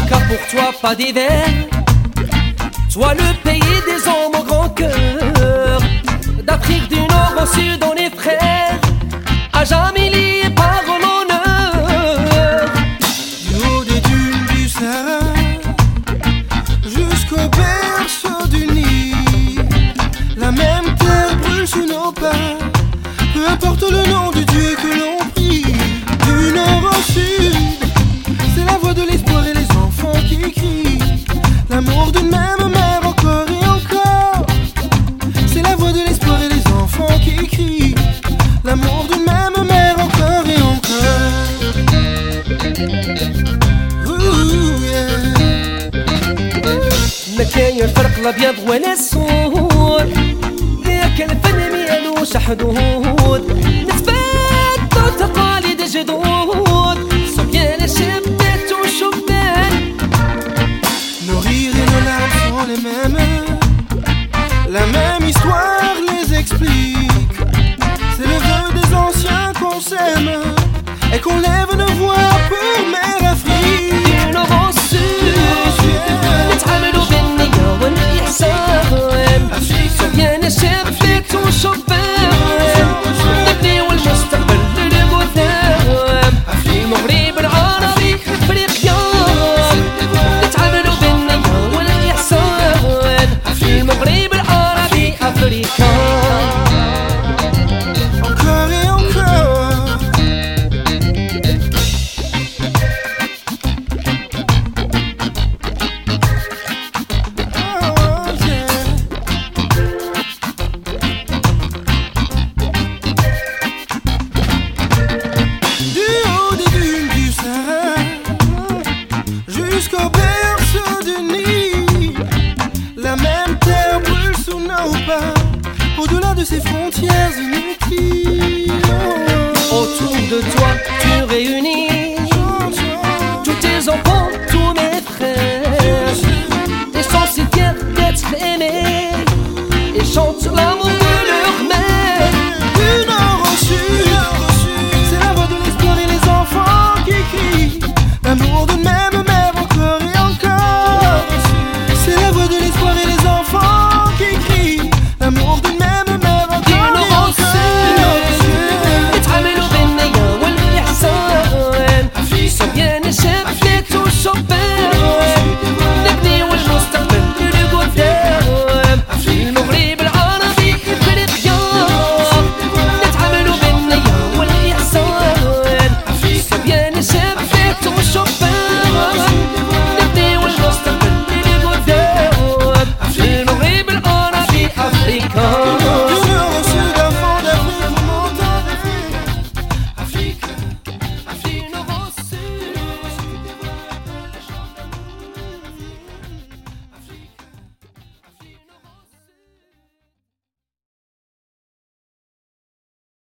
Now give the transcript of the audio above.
car pour toi pas d'hiver. Toi le pays des hommes au grand cœur, d'Afrique du Nord au Sud on est frères, à jamais liés par l'honneur. Du haut des dunes du Sahara jusqu'au berceau du Nil, la même terre brûle sous nos pas. Peu importe le nom du Dieu que l'on prie, du nord au sud, c'est la voix de l'espoir et les enfants qui crient l'amour d'une même mère encore et encore. C'est la voix de l'espoir et les enfants qui crient l'amour d'une même mère encore et encore. Ooh, yeah. ما كاين الفرق الابيض ولا السود، ياك الفن ميالوش حدود، نتبادلو تقاليد جدود، صبيان شبات وشبان. Nos rires et nos larmes sont les mêmes, la même histoire les explique. C'est le vœu des anciens qu'on s'aime et qu'on lève nos voix pour mère Afrique. Du nord au sud نتعاملوا بالنية والإحسان، صبيان شبات وشبان، نبنيو المستقبل للقدام. المغرب العربي افريقيا نتعاملوا بالنية والإحسان، المغرب العربي افريقيا. Encore et encore. Oh, yeah. Du haut des dunes du Sahara jusqu'au berceau du Nil, la même terre brûle sous nos pas, au-delà de ces frontières inutiles. Autour de toi tu réunis tous tes enfants